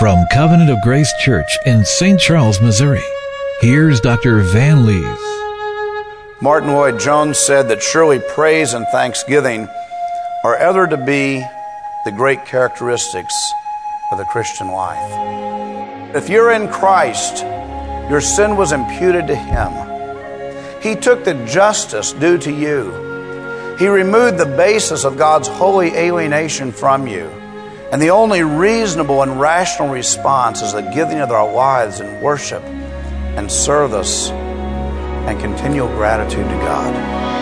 From Covenant of Grace Church in St. Charles, Missouri, here's Dr. Van Lees. Martin Lloyd-Jones said that surely praise and thanksgiving are ever to be the great characteristics of the Christian life. If you're in Christ, your sin was imputed to Him. He took the justice due to you. He removed the basis of God's holy alienation from you. And the only reasonable and rational response is the giving of our lives in worship and service and continual gratitude to God.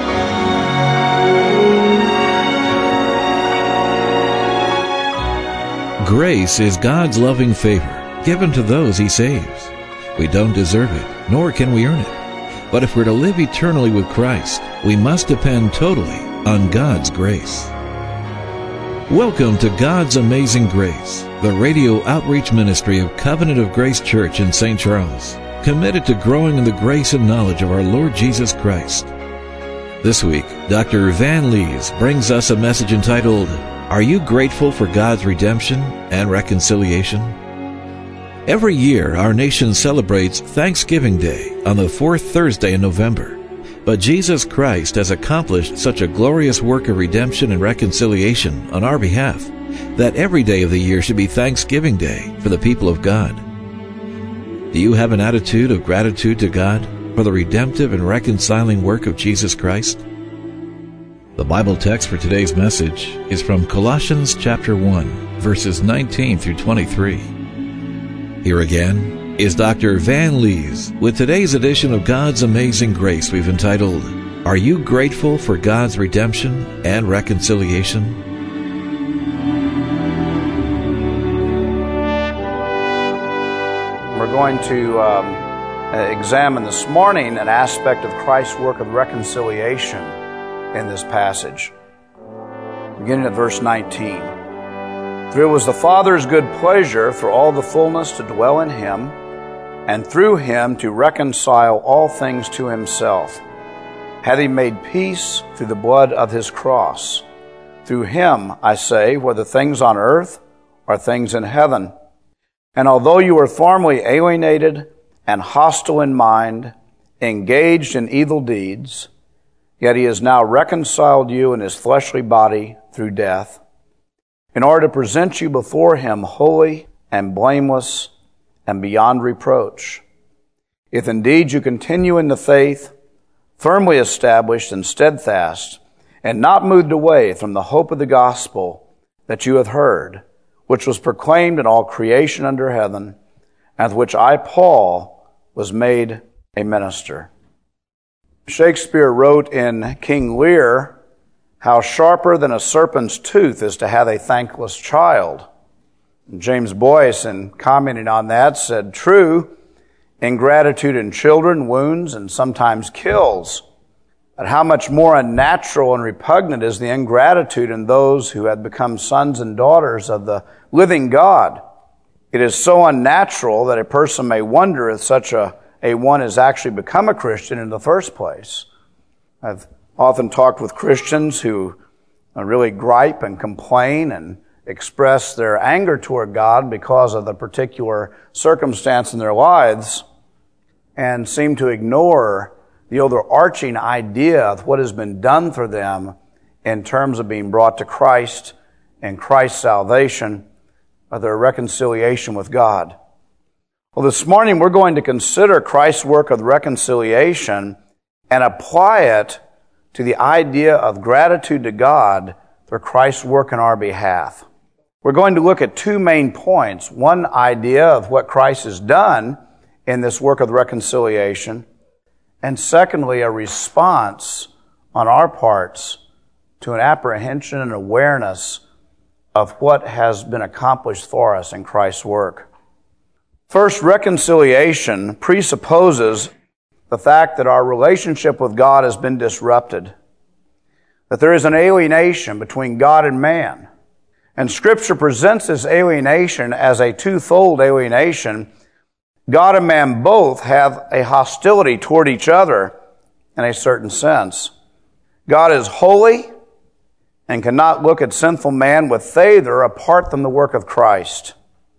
Grace is God's loving favor given to those He saves. We don't deserve it, nor can we earn it. But if we're to live eternally with Christ, we must depend totally on God's grace. Welcome to God's Amazing Grace, the radio outreach ministry of Covenant of Grace Church in St. Charles, committed to growing in the grace and knowledge of our Lord Jesus Christ. This week, Dr. Van Lees brings us a message entitled, Are You Grateful for God's Redemption and Reconciliation? Every year, our nation celebrates Thanksgiving Day on the fourth Thursday in November. But Jesus Christ has accomplished such a glorious work of redemption and reconciliation on our behalf that every day of the year should be Thanksgiving Day for the people of God. Do you have an attitude of gratitude to God for the redemptive and reconciling work of Jesus Christ? The Bible text for today's message is from Colossians chapter 1, verses 19 through 23. Here again is Dr. Van Lees with today's edition of God's Amazing Grace we've entitled, Are You Grateful for God's Redemption and Reconciliation? We're going to examine this morning an aspect of Christ's work of reconciliation in this passage. Beginning at verse 19. For it was the Father's good pleasure for all the fullness to dwell in Him, and through Him to reconcile all things to Himself, having made peace through the blood of His cross. Through Him, I say, whether things on earth or things in heaven. And although you were formerly alienated and hostile in mind, engaged in evil deeds, yet He has now reconciled you in His fleshly body through death, in order to present you before Him holy and blameless and beyond reproach. If indeed you continue in the faith, firmly established and steadfast, and not moved away from the hope of the gospel that you have heard, which was proclaimed in all creation under heaven, and of which I, Paul, was made a minister. Shakespeare wrote in King Lear, how sharper than a serpent's tooth is to have a thankless child. James Boyce, in commenting on that, said, True, ingratitude in children wounds and sometimes kills, but how much more unnatural and repugnant is the ingratitude in those who had become sons and daughters of the living God. It is so unnatural that a person may wonder if such a one has actually become a Christian in the first place. I've often talked with Christians who really gripe and complain and express their anger toward God because of the particular circumstance in their lives and seem to ignore the overarching idea of what has been done for them in terms of being brought to Christ and Christ's salvation or their reconciliation with God. Well, this morning we're going to consider Christ's work of reconciliation and apply it to the idea of gratitude to God for Christ's work in our behalf. We're going to look at two main points. One idea of what Christ has done in this work of reconciliation, and secondly, a response on our parts to an apprehension and awareness of what has been accomplished for us in Christ's work. First, reconciliation presupposes the fact that our relationship with God has been disrupted, that there is an alienation between God and man. And Scripture presents this alienation as a twofold alienation. God and man both have a hostility toward each other in a certain sense. God is holy and cannot look at sinful man with favor apart from the work of Christ.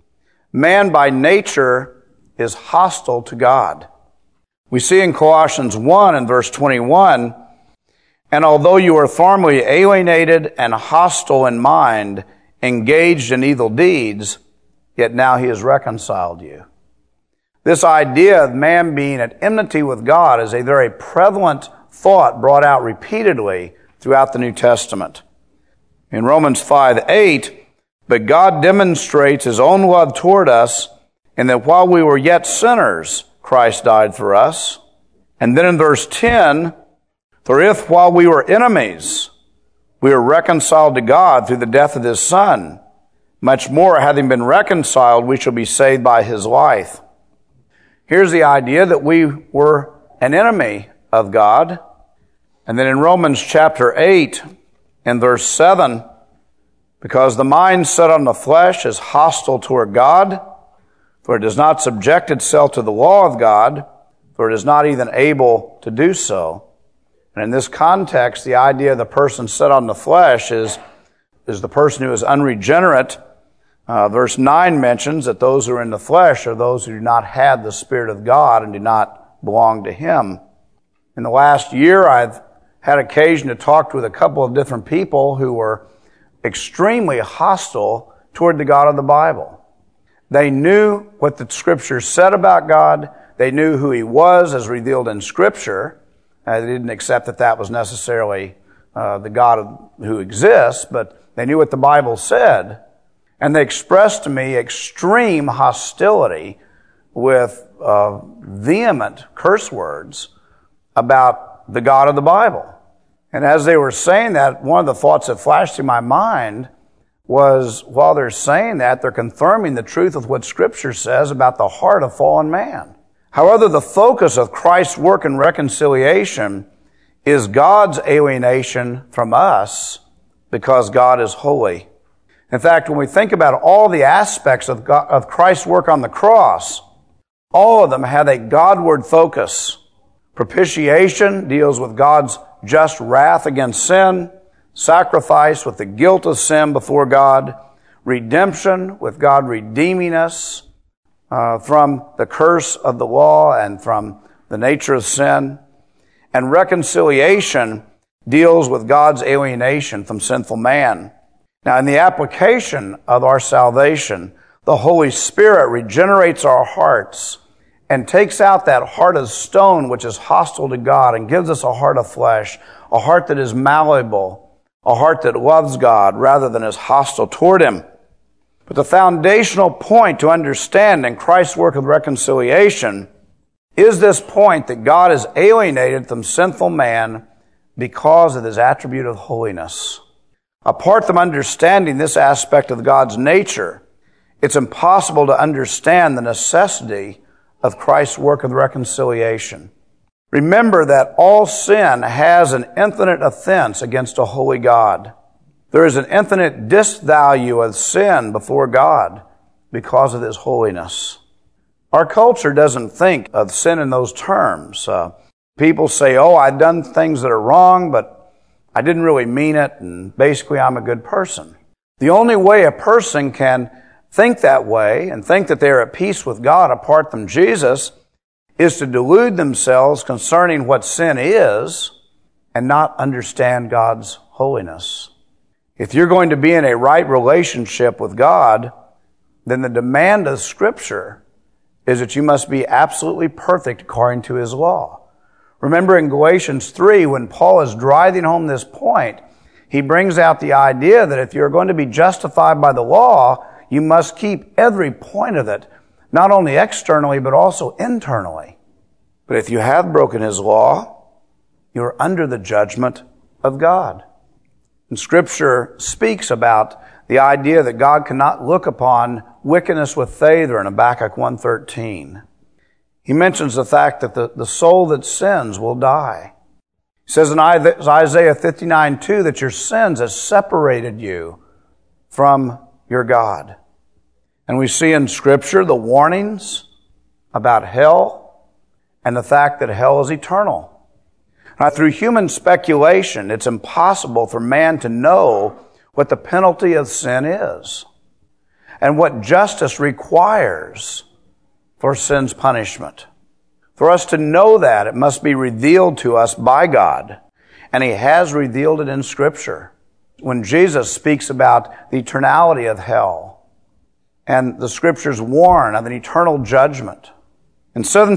Man by nature is hostile to God. We see in Colossians 1 and verse 21, and although you are formerly alienated and hostile in mind, engaged in evil deeds, yet now he has reconciled you. This idea of man being at enmity with God is a very prevalent thought brought out repeatedly throughout the New Testament. In Romans 5:8, but God demonstrates his own love toward us in that while we were yet sinners, Christ died for us. And then in verse 10, for if while we were enemies, we were reconciled to God through the death of his Son, much more, having been reconciled, we shall be saved by his life. Here's the idea that we were an enemy of God. And then in Romans chapter 8 and verse 7, because the mind set on the flesh is hostile toward God, for it does not subject itself to the law of God, for it is not even able to do so. And in this context, the idea of the person set on the flesh is the person who is unregenerate. Verse 9 mentions that those who are in the flesh are those who do not have the Spirit of God and do not belong to him. In the last year, I've had occasion to talk with a couple of different people who were extremely hostile toward the God of the Bible. They knew what the Scripture said about God. They knew who he was as revealed in Scripture. They didn't accept that that was necessarily the God who exists, but they knew what the Bible said. And they expressed to me extreme hostility with vehement curse words about the God of the Bible. And as they were saying that, one of the thoughts that flashed through my mind was, while they're saying that, they're confirming the truth of what Scripture says about the heart of fallen man. However, the focus of Christ's work in reconciliation is God's alienation from us because God is holy. In fact, when we think about all the aspects of Christ's work on the cross, all of them have a Godward focus. Propitiation deals with God's just wrath against sin. Sacrifice with the guilt of sin before God. Redemption with God redeeming us from the curse of the law and from the nature of sin. And reconciliation deals with God's alienation from sinful man. Now, in the application of our salvation, the Holy Spirit regenerates our hearts and takes out that heart of stone which is hostile to God and gives us a heart of flesh, a heart that is malleable, a heart that loves God rather than is hostile toward him. But the foundational point to understand in Christ's work of reconciliation is this point that God is alienated from sinful man because of his attribute of holiness. Apart from understanding this aspect of God's nature, it's impossible to understand the necessity of Christ's work of reconciliation. Remember that all sin has an infinite offense against a holy God. There is an infinite disvalue of sin before God because of his holiness. Our culture doesn't think of sin in those terms. People say, I've done things that are wrong, but I didn't really mean it, and basically I'm a good person. The only way a person can think that way and think that they're at peace with God apart from Jesus is to delude themselves concerning what sin is and not understand God's holiness. If you're going to be in a right relationship with God, then the demand of Scripture is that you must be absolutely perfect according to his law. Remember in Galatians 3, when Paul is driving home this point, he brings out the idea that if you're going to be justified by the law, you must keep every point of it, not only externally, but also internally. But if you have broken his law, you're under the judgment of God. And Scripture speaks about the idea that God cannot look upon wickedness with favor in Habakkuk 1:13. He mentions the fact that the soul that sins will die. He says in Isaiah 59:2 that your sins have separated you from your God. And we see in Scripture the warnings about hell and the fact that hell is eternal. Now, through human speculation, it's impossible for man to know what the penalty of sin is. and what justice requires for sin's punishment. For us to know that, it must be revealed to us by God, and He has revealed it in Scripture. When Jesus speaks about the eternality of hell, and the Scriptures warn of an eternal judgment. In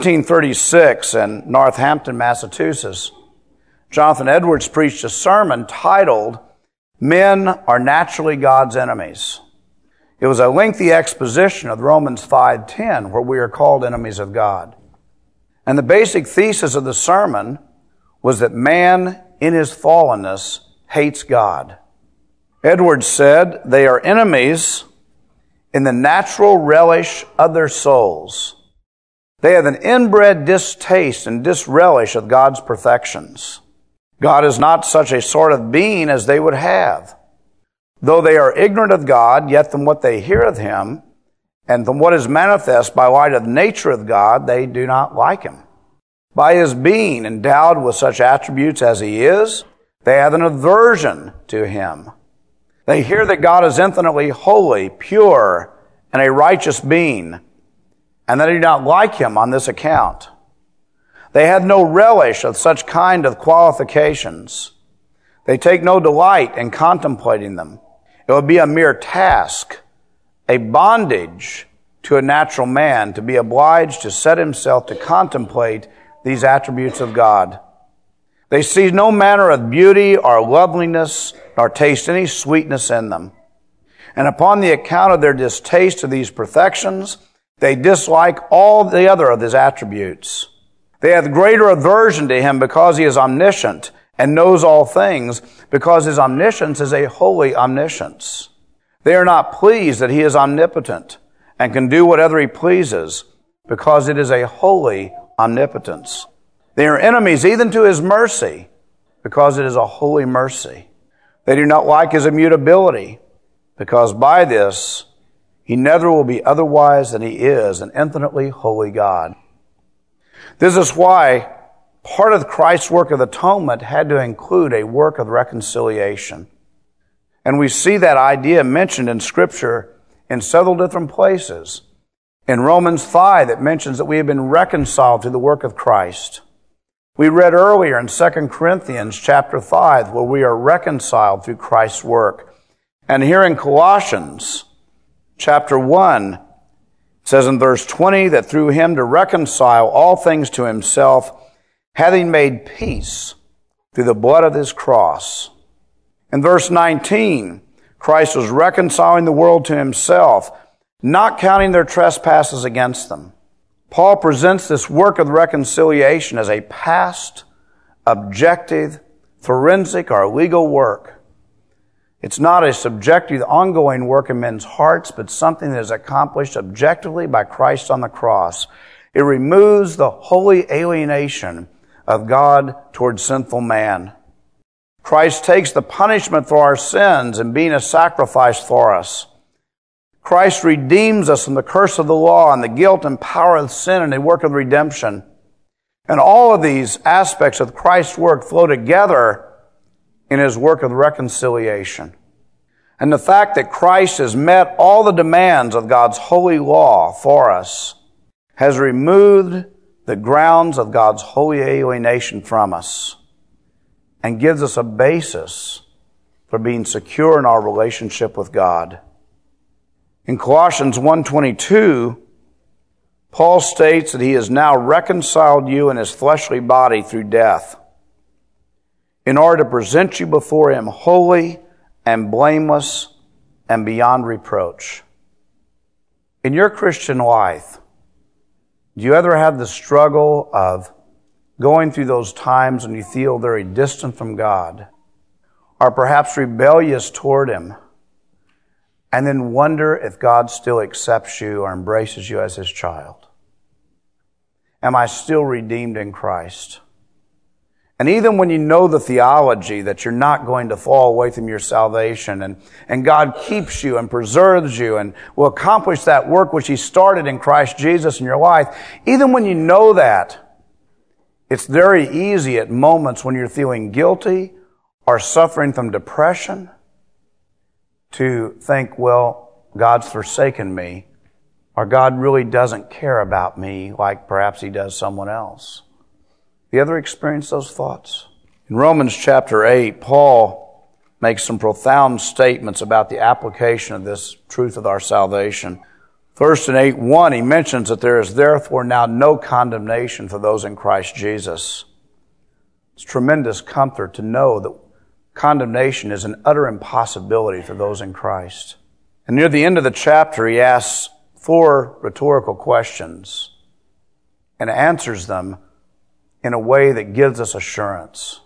1736 in Northampton, Massachusetts, Jonathan Edwards preached a sermon titled, "Men Are Naturally God's Enemies." It was a lengthy exposition of Romans 5:10, where we are called enemies of God. And the basic thesis of the sermon was that man, in his fallenness, hates God. Edwards said, they are enemies in the natural relish of their souls. They have an inbred distaste and disrelish of God's perfections. God is not such a sort of being as they would have. Though they are ignorant of God, yet from what they hear of Him, and from what is manifest by light of the nature of God, they do not like Him. By His being endowed with such attributes as He is, they have an aversion to Him. They hear that God is infinitely holy, pure, and a righteous being, and they do not like Him on this account. They have no relish of such kind of qualifications. They take no delight in contemplating them. It would be a mere task, a bondage to a natural man to be obliged to set himself to contemplate these attributes of God. They see no manner of beauty or loveliness, nor taste any sweetness in them. And upon the account of their distaste of these perfections, they dislike all the other of His attributes. They have greater aversion to Him because He is omniscient and knows all things, because His omniscience is a holy omniscience. They are not pleased that He is omnipotent and can do whatever He pleases, because it is a holy omnipotence. They are enemies even to His mercy, because it is a holy mercy. They do not like His immutability, because by this He never will be otherwise than He is, an infinitely holy God. This is why part of Christ's work of atonement had to include a work of reconciliation. And we see that idea mentioned in Scripture in several different places. In Romans 5, it mentions that we have been reconciled to the work of Christ. We read earlier in 2 Corinthians chapter 5, where we are reconciled through Christ's work. And here in Colossians chapter 1, it says in verse 20 that through Him to reconcile all things to Himself, having made peace through the blood of His cross. In verse 19, Christ was reconciling the world to Himself, not counting their trespasses against them. Paul presents this work of reconciliation as a past, objective, forensic, or legal work. It's not a subjective, ongoing work in men's hearts, but something that is accomplished objectively by Christ on the cross. It removes the holy alienation of God towards sinful man. Christ takes the punishment for our sins in being a sacrifice for us. Christ redeems us from the curse of the law and the guilt and power of sin and the work of redemption. And all of these aspects of Christ's work flow together in His work of reconciliation. And the fact that Christ has met all the demands of God's holy law for us has removed the grounds of God's holy alienation from us and gives us a basis for being secure in our relationship with God. In Colossians 1:22, Paul states that He has now reconciled you in His fleshly body through death, in order to present you before Him holy and blameless and beyond reproach. In your Christian life, do you ever have the struggle of going through those times when you feel very distant from God, or perhaps rebellious toward Him, and then wonder if God still accepts you or embraces you as His child? Am I still redeemed in Christ? And even when you know the theology that you're not going to fall away from your salvation, and God keeps you and preserves you and will accomplish that work which He started in Christ Jesus in your life, even when you know that, it's very easy at moments when you're feeling guilty or suffering from depression to think, well, God's forsaken me, or God really doesn't care about me like perhaps He does someone else. Have you ever experienced those thoughts? In Romans chapter 8, Paul makes some profound statements about the application of this truth of our salvation. First, in 8:1, he mentions that there is therefore now no condemnation for those in Christ Jesus. It's tremendous comfort to know that condemnation is an utter impossibility for those in Christ. And near the end of the chapter, he asks 4 rhetorical questions and answers them in a way that gives us assurance.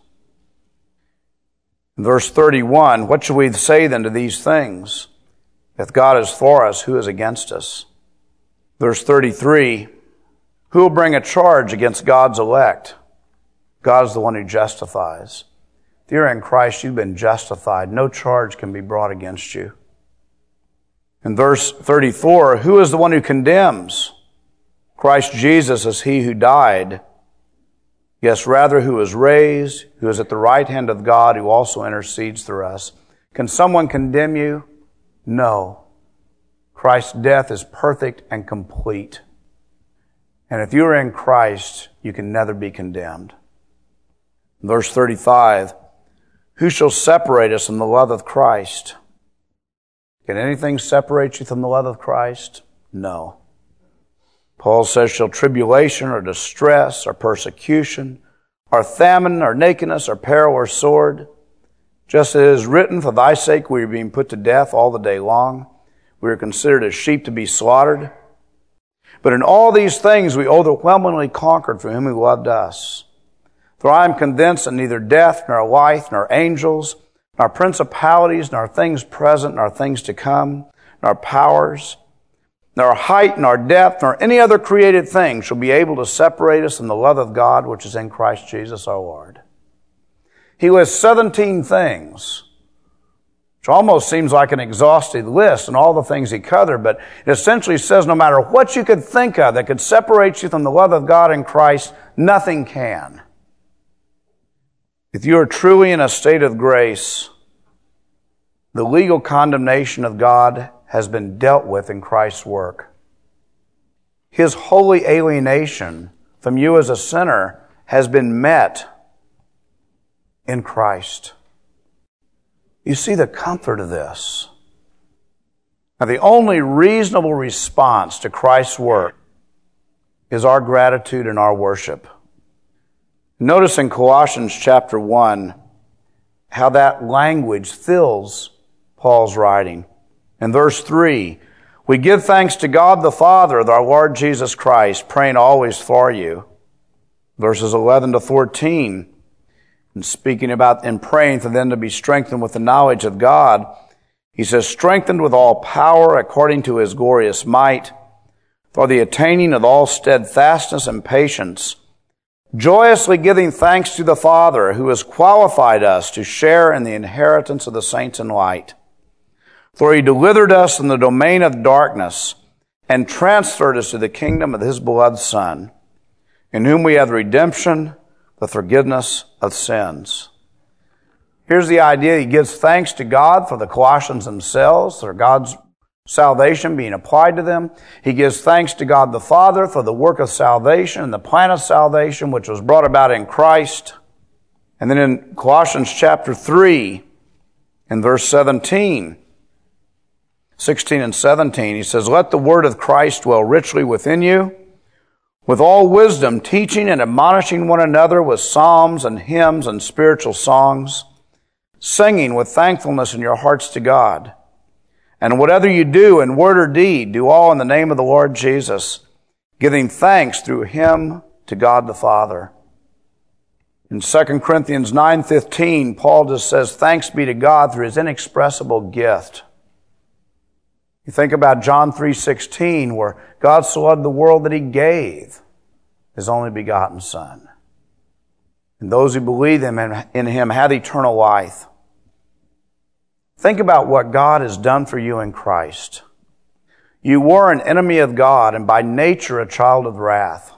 In verse 31, what shall we say then to these things? If God is for us, who is against us? Verse 33, who will bring a charge against God's elect? God is the one who justifies. If you're in Christ, you've been justified. No charge can be brought against you. In verse 34, who is the one who condemns? Christ Jesus is He who died. Yes, rather who is raised, who is at the right hand of God, who also intercedes for us. Can someone condemn you? No. Christ's death is perfect and complete. And if you are in Christ, you can never be condemned. Verse 35, who shall separate us from the love of Christ? Can anything separate you from the love of Christ? No. Paul says, shall tribulation or distress or persecution or famine or nakedness or peril or sword? Just as it is written, for thy sake we are being put to death all the day long. We are considered as sheep to be slaughtered. But in all these things we overwhelmingly conquered through Him who loved us. For I am convinced that neither death, nor life, nor angels, nor principalities, nor things present, nor things to come, nor powers, nor height, nor depth, nor any other created thing shall be able to separate us from the love of God which is in Christ Jesus our Lord. He lists 17 things, which almost seems like an exhaustive list and all the things he covered, but it essentially says no matter what you could think of that could separate you from the love of God in Christ, nothing can. If you are truly in a state of grace, the legal condemnation of God has been dealt with in Christ's work. His holy alienation from you as a sinner has been met in Christ. You see the comfort of this. Now, the only reasonable response to Christ's work is our gratitude and our worship. Notice in Colossians chapter 1 how that language fills Paul's writing. In verse 3, we give thanks to God the Father of our Lord Jesus Christ, praying always for you. Verses 11 to 14, and speaking about and praying for them to be strengthened with the knowledge of God, he says, strengthened with all power according to His glorious might, for the attaining of all steadfastness and patience, joyously giving thanks to the Father who has qualified us to share in the inheritance of the saints in light. For He delivered us from the domain of darkness and transferred us to the kingdom of His beloved Son, in whom we have redemption, the forgiveness of sins. Here's the idea. He gives thanks to God for the Colossians themselves, for God's salvation being applied to them. He gives thanks to God the Father for the work of salvation and the plan of salvation which was brought about in Christ. And then in Colossians chapter 3, in verse 16 and 17, he says, let the word of Christ dwell richly within you, with all wisdom, teaching and admonishing one another with psalms and hymns and spiritual songs, singing with thankfulness in your hearts to God. And whatever you do in word or deed, do all in the name of the Lord Jesus, giving thanks through Him to God the Father. In 2 Corinthians 9:15, Paul just says, thanks be to God through His inexpressible gift. You think about John 3:16, where God so loved the world that He gave His only begotten Son. And those who believe in Him have eternal life. Think about what God has done for you in Christ. You were an enemy of God and by nature a child of wrath.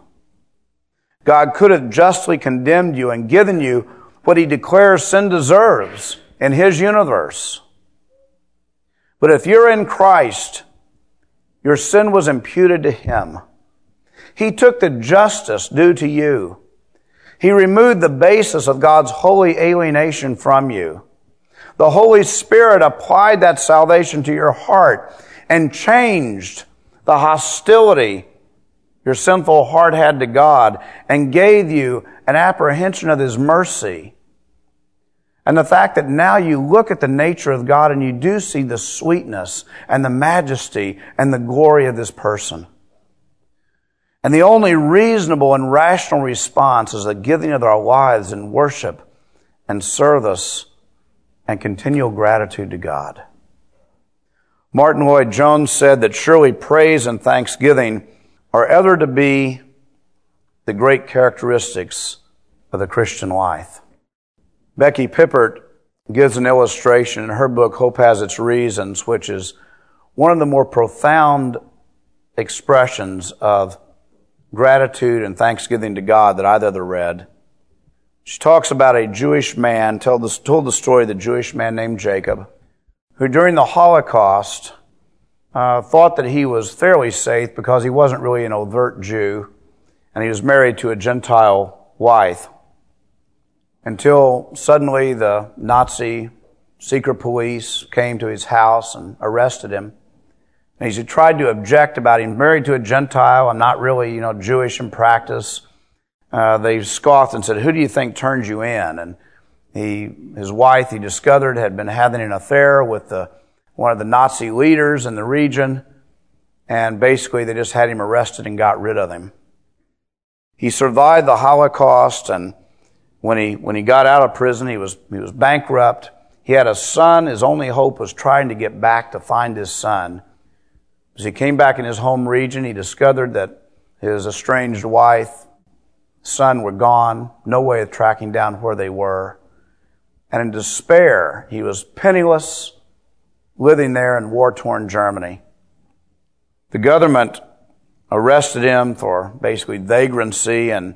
God could have justly condemned you and given you what He declares sin deserves in His universe. But if you're in Christ, your sin was imputed to Him. He took the justice due to you. He removed the basis of God's holy alienation from you. The Holy Spirit applied that salvation to your heart and changed the hostility your sinful heart had to God and gave you an apprehension of His mercy. And the fact that now you look at the nature of God and you do see the sweetness and the majesty and the glory of this person. And the only reasonable and rational response is the giving of our lives in worship and service and continual gratitude to God. Martin Lloyd-Jones said that surely praise and thanksgiving are ever to be the great characteristics of the Christian life. Becky Pippert gives an illustration in her book, Hope Has Its Reasons, which is one of the more profound expressions of gratitude and thanksgiving to God that I've ever read. She talks about a Jewish man, told the story of the Jewish man named Jacob, who during the Holocaust thought that he was fairly safe because he wasn't really an overt Jew, and he was married to a Gentile wife. Until suddenly the Nazi secret police came to his house and arrested him. And as he tried to object about him married to a Gentile and not really, Jewish in practice, they scoffed and said, "Who do you think turned you in?" And his wife, he discovered, had been having an affair with one of the Nazi leaders in the region, and basically they just had him arrested and got rid of him. He survived the Holocaust, and when he got out of prison, he was bankrupt. He had a son. His only hope was trying to get back to find his son. As he came back in his home region, he discovered that his estranged wife, son were gone, no way of tracking down where they were. And in despair, he was penniless, living there in war-torn Germany. The government arrested him for basically vagrancy and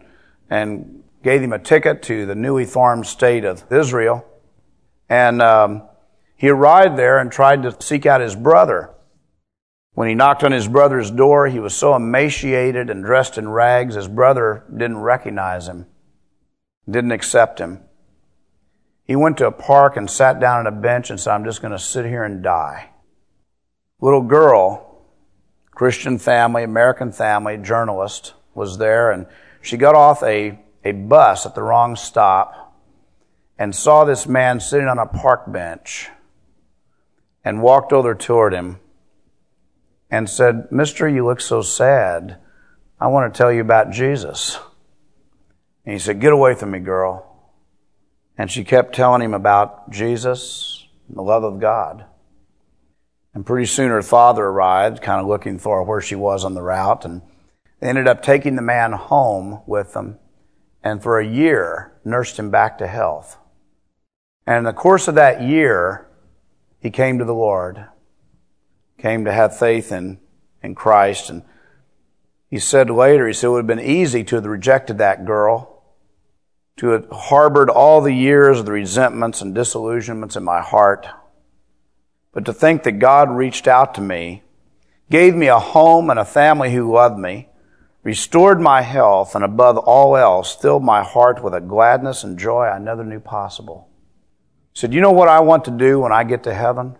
gave him a ticket to the newly formed state of Israel. And he arrived there and tried to seek out his brother. When he knocked on his brother's door, he was so emaciated and dressed in rags, his brother didn't recognize him, didn't accept him. He went to a park and sat down on a bench and said, "I'm just going to sit here and die." Little girl, Christian family, American family, journalist, was there, and she got off a bus at the wrong stop and saw this man sitting on a park bench and walked over toward him and said, "Mister, you look so sad. I want to tell you about Jesus." And he said, "Get away from me, girl." And she kept telling him about Jesus and the love of God. And pretty soon her father arrived, kind of looking for where she was on the route, and they ended up taking the man home with them, and for a year nursed him back to health. And in the course of that year, he came to the Lord, came to have faith in Christ. And he said later, it would have been easy to have rejected that girl, to have harbored all the years of the resentments and disillusionments in my heart. But to think that God reached out to me, gave me a home and a family who loved me, restored my health, and above all else, filled my heart with a gladness and joy I never knew possible. He said, "You know what I want to do when I get to heaven?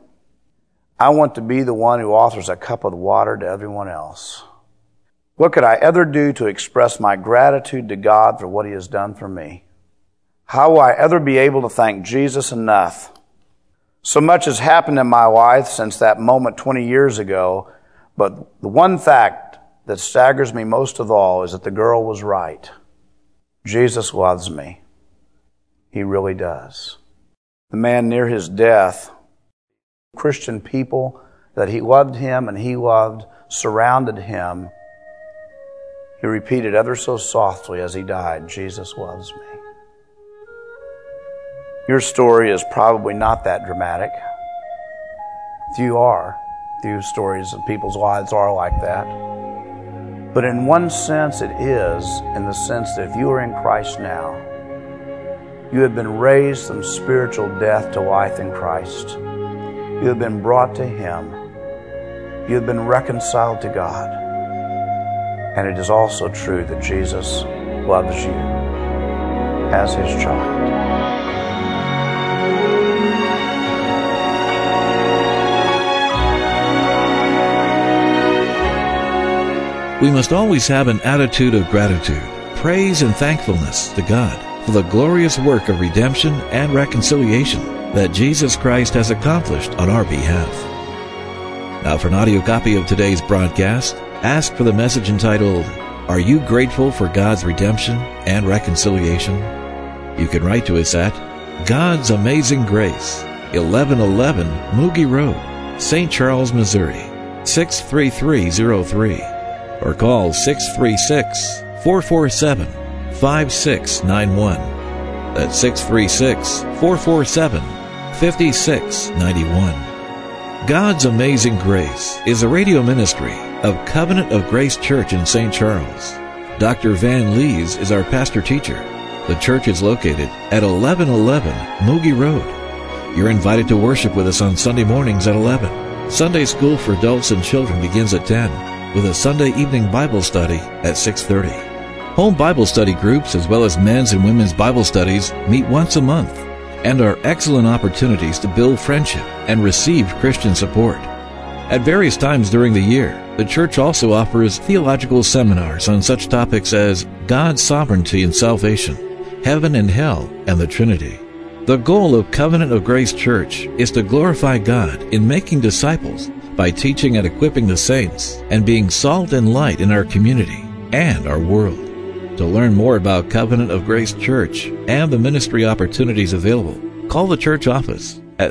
I want to be the one who offers a cup of water to everyone else. What could I ever do to express my gratitude to God for what He has done for me? How will I ever be able to thank Jesus enough? So much has happened in my life since that moment 20 years ago, but the one fact that staggers me most of all is that the girl was right. Jesus loves me. He really does." The man near his death, Christian people that he loved him and he loved surrounded him. He repeated ever so softly as he died, "Jesus loves me." Your story is probably not that dramatic. Few stories of people's lives are like that. But in one sense it is, in the sense that if you are in Christ now, you have been raised from spiritual death to life in Christ. You You have been brought to Him. You have been reconciled to God. And it is also true that Jesus loves you as His child. We must always have an attitude of gratitude, praise and thankfulness to God for the glorious work of redemption and reconciliation that Jesus Christ has accomplished on our behalf. Now, for an audio copy of today's broadcast, ask for the message entitled, "Are You Grateful for God's Redemption and Reconciliation?" You can write to us at God's Amazing Grace, 1111 Moogie Road, St. Charles, Missouri, 63303. Or call 636-447-5691. That's 636-447-5691. God's Amazing Grace is a radio ministry of Covenant of Grace Church in St. Charles. Dr. Van Lees is our pastor-teacher. The church is located at 1111 Moogie Road. You're invited to worship with us on Sunday mornings at 11. Sunday school for adults and children begins at 10. With a Sunday evening Bible study at 6:30. Home Bible study groups as well as men's and women's Bible studies meet once a month and are excellent opportunities to build friendship and receive Christian support. At various times during the year, the church also offers theological seminars on such topics as God's sovereignty and salvation, heaven and hell, and the Trinity. The goal of Covenant of Grace Church is to glorify God in making disciples by teaching and equipping the saints and being salt and light in our community and our world. To learn more about Covenant of Grace Church and the ministry opportunities available, call the church office at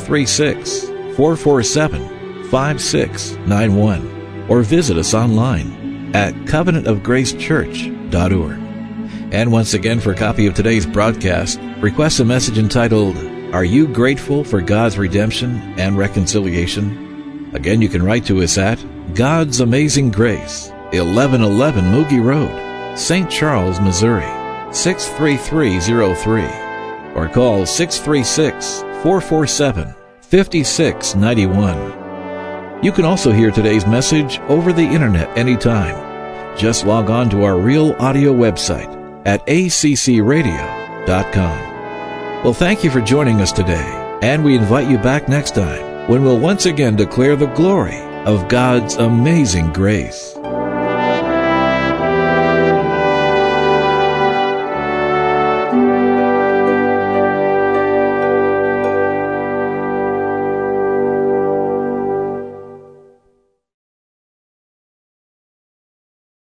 636-447-5691 or visit us online at covenantofgracechurch.org. And once again, for a copy of today's broadcast, request a message entitled, "Are You Grateful for God's Redemption and Reconciliation?" Again, you can write to us at God's Amazing Grace, 1111 Moogie Road, St. Charles, Missouri, 63303. Or call 636-447-5691. You can also hear today's message over the internet anytime. Just log on to our Real Audio website at accradio.com. Well, thank you for joining us today, and we invite you back next time when we'll once again declare the glory of God's amazing grace.